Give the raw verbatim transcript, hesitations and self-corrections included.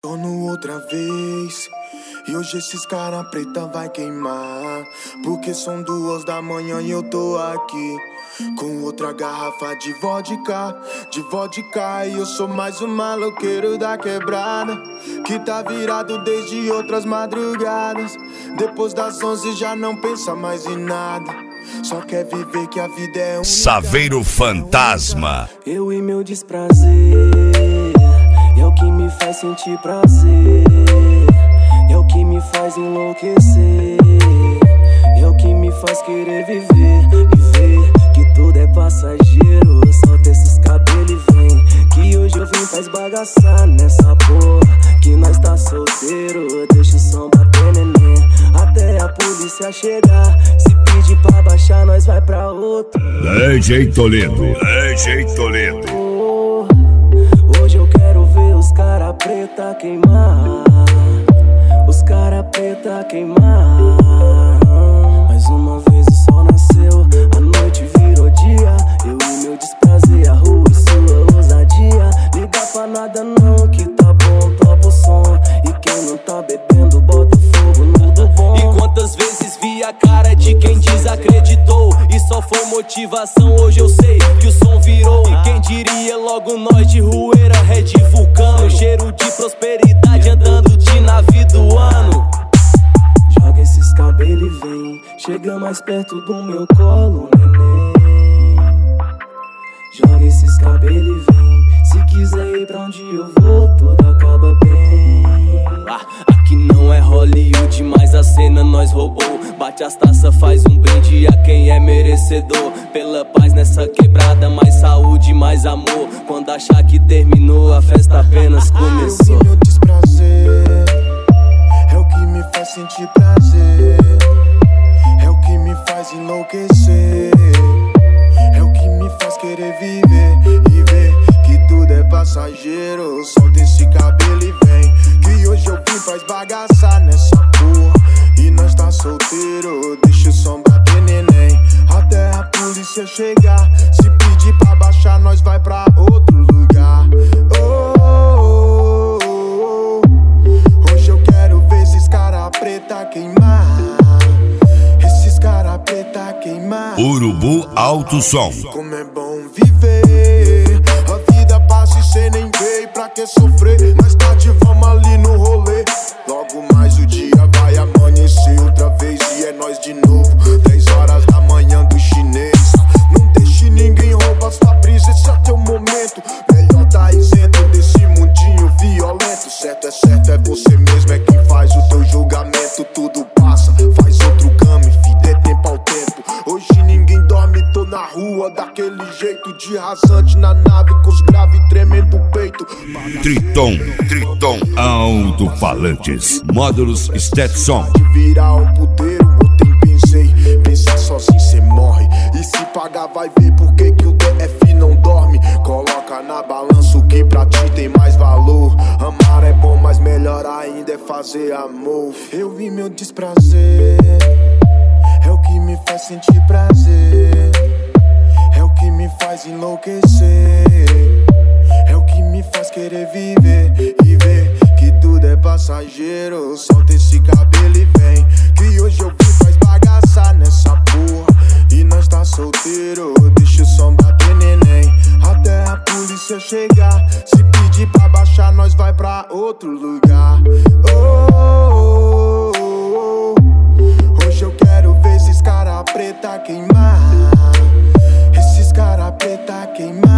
Torno outra vez, e hoje esses cara preta vai queimar, porque são duas da manhã e eu tô aqui com outra garrafa de vodka, de vodka. E eu sou mais um maloqueiro da quebrada, que tá virado desde outras madrugadas. Depois das onze já não pensa mais em nada, só quer viver que a vida é única. Saveiro Fantasma. Eu e meu desprazer é o que me faz sentir prazer, é o que me faz enlouquecer, é o que me faz querer viver e ver que tudo é passageiro. Solta esses cabelos e vem, que hoje eu vim pra esbagaçar nessa porra, que nós tá solteiro. Deixa o som bater, neném, até a polícia chegar. Se pedir pra baixar, nós vai pra outro. D J Toledo, D J Toledo. Hoje eu quero ver os cara preta queimar, os cara preta queimar. Mais uma vez o sol nasceu, a noite virou dia. Eu e meu desprazer, a rua e sua ousadia. Liga pra nada não, que tá bom, topa o som. E quem não tá bebendo, bota fogo no do bom. E quantas vezes vi a cara de quem desacreditou, e só foi motivação, hoje eu sei que o som virou. E quem diria logo nós de Rueira, Red Vulcano, cheiro de prosperidade andando de navio do ano. Joga esses cabelos e vem, chega mais perto do meu colo, neném. Joga esses cabelos e vem, se quiser ir pra onde eu vou, tudo acaba bem. Ah, aqui não é Hollywood, mas a cena nós roubou. Bate as taças, faz um brinde a quem é merecedor. Pela paz nessa quebrada, mais saúde, mais amor. Quando achar que terminou, a festa apenas começou. Eu e meu desprazer é o que me faz sentir prazer, é o que me faz enlouquecer, é o que me faz querer viver e ver que tudo é passageiro. Solta esse cabelo e vem, que hoje eu vim pra esbagaçar nessa porra, e nós tá solteiro. Deixa o som bater, neném, até a polícia chegar. Se pedir pra baixar, nós vai pra outro lugar. Oh, oh, oh, oh. Hoje eu quero ver esses cara preta queimar, esses cara preta queimar. Urubu Alto Som. Como é bom viver, a vida passa e cê nem vê. Pra que sofrer? Mais tarde vamos ali no rolê. Logo mais o dia vai amanhecer outra vez e é nós de novo. Dez horas da manhã do chinês. Não deixe ninguém roubar sua brisa, esse é teu momento. Melhor tá isento desse mundinho violento. Certo é certo, é você mesmo, é quem faz o teu julgamento. Tudo passa, faz outro game, fi, dê tempo ao tempo. Hoje ninguém dorme, tô na rua daquele jeito de rasante, na nave com os graves tremendo o peito. Triton, Triton Alto-Falantes, módulos Stetson. De virar um puteiro, ontem pensei, pensar sozinho cê morre. E se pagar vai ver por que que o D F não dorme. Coloca na balança o que pra ti tem mais valor. Amar é bom, mas melhor ainda é fazer amor. Eu e meu desprazer é o que me faz sentir prazer, é o que me faz enlouquecer, é o que me faz querer viver e ver que tudo é passageiro. Solta esse cabelo e vem, que hoje eu vim pra esbagaçar nessa porra, e nós tá solteiro. Deixa o som bater, neném, até a polícia chegar. Se pedir pra baixar, nós vai pra outro lugar. Oh, oh, oh, oh. Hoje eu quero ver esses cara preta queimar, esses cara preta queimar.